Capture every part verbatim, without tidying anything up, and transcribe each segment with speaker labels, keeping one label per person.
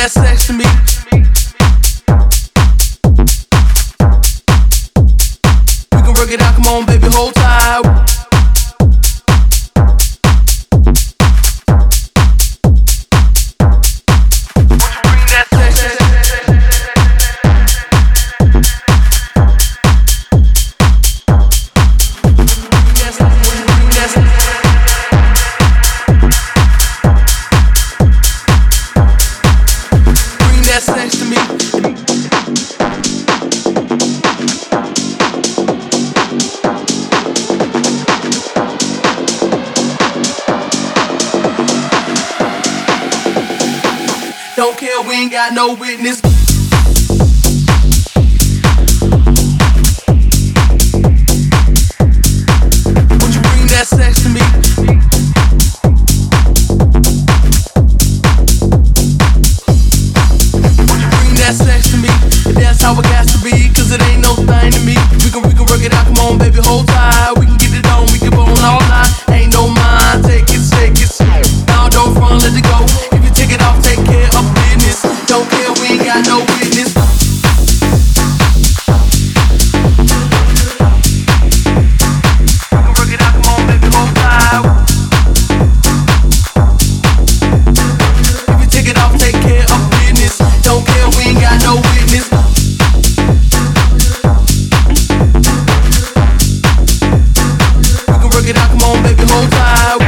Speaker 1: that sex to me. We can work it out, come on, baby, hold tight. Don't care, we ain't got no witness. Would you bring that sex to me? Would you bring that sex to me? And that's how it got to be, cause it ain't no thing to me. We can, we can work it out, come on baby, hold tight. We can get it on, we can bone all night. Ain't no mind, take it, take it. Now don't front, let it go. If you take it off, take care of business. Don't care, we ain't got no witness. We can work it out, come on baby, hold tight. If you take it off, take care of business. Don't care, we ain't got no witness. We can work it out, come on baby, hold tight.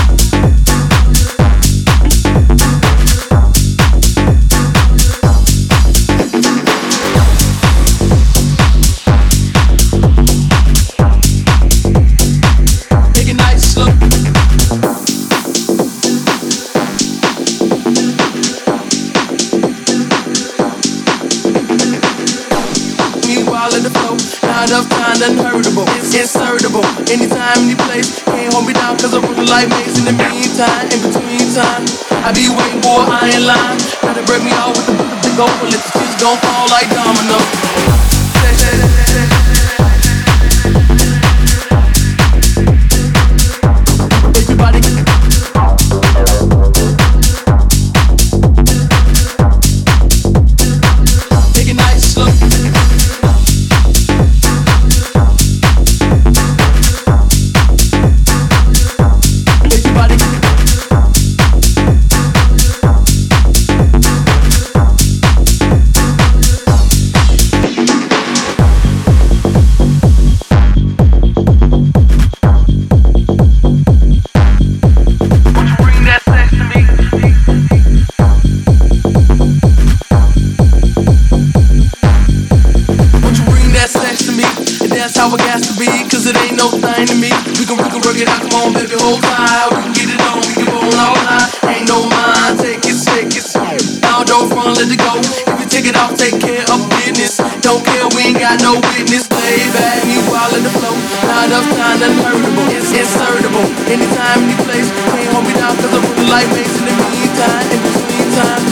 Speaker 1: Enough time, unheardable, it's insertable. Anytime, any place, can't hold me down, cause I run the light maze in the meantime. In between time, I be waiting, boy, I ain't lying. Gotta break me off with the book of the gold, let the chips gon' fall like dominoes. Everybody take it nice, slow. How it got to be, cause it ain't no thing to me. We can, we can work it out, come on baby, hold tight. We can get it on, we can bone all night. Ain't no mind, take it, take it. Now don't front, let it go. If you take it off, take care of business. Don't care, we ain't got no witness. Lay back, me while in the flow. Not enough time, unheardable, it's insertable. Anytime, any place, can't hold me down, cause I run the light maze in the meantime. In between time,